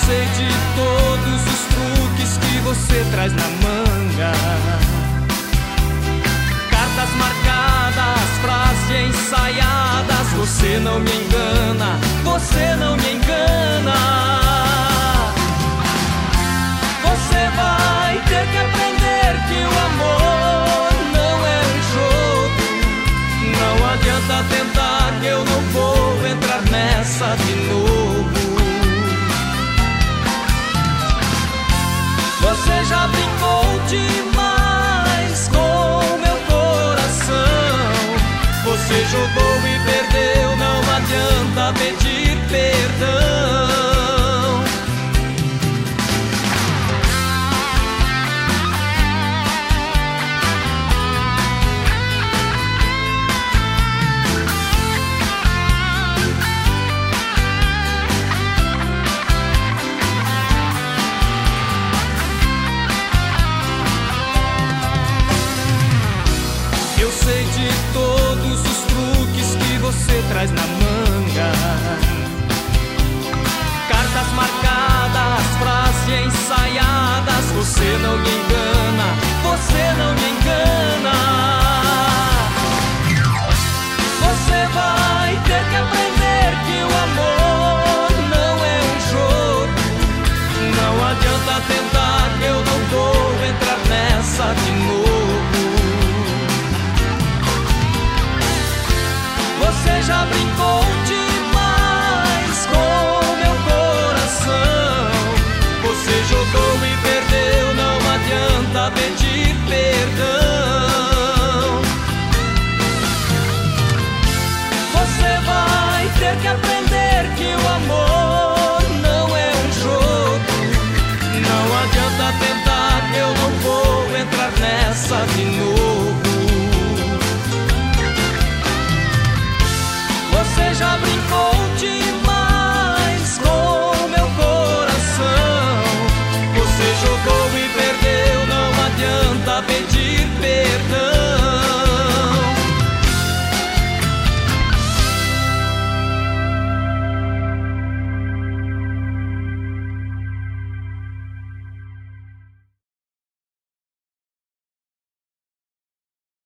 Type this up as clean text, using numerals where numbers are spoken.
sei de todos os truques que você traz na manga. Cartas marcadas, frases ensaiadas. Você não me engana, você não me engana. Você vai ter que aprender que o amor não é um jogo. Não adianta tentar que eu não vou entrar nessa de novo. Você já brincou demais com meu coração. Você jogou e perdeu, não adianta pedir perdão. Eu sei de todos os truques que você traz na manga. Cartas marcadas, frases ensaiadas. Você não me engana, você não me engana. Você vai ter que aprender que o amor não é um jogo. Não adianta tentar que eu não vou entrar nessa de novo. Você já brincou demais com meu coração. Você jogou e perdeu, não adianta pedir perdão. Você vai ter que aprender que o amor não é um jogo. Não adianta tentar que eu não vou entrar nessa de novo. Você já brincou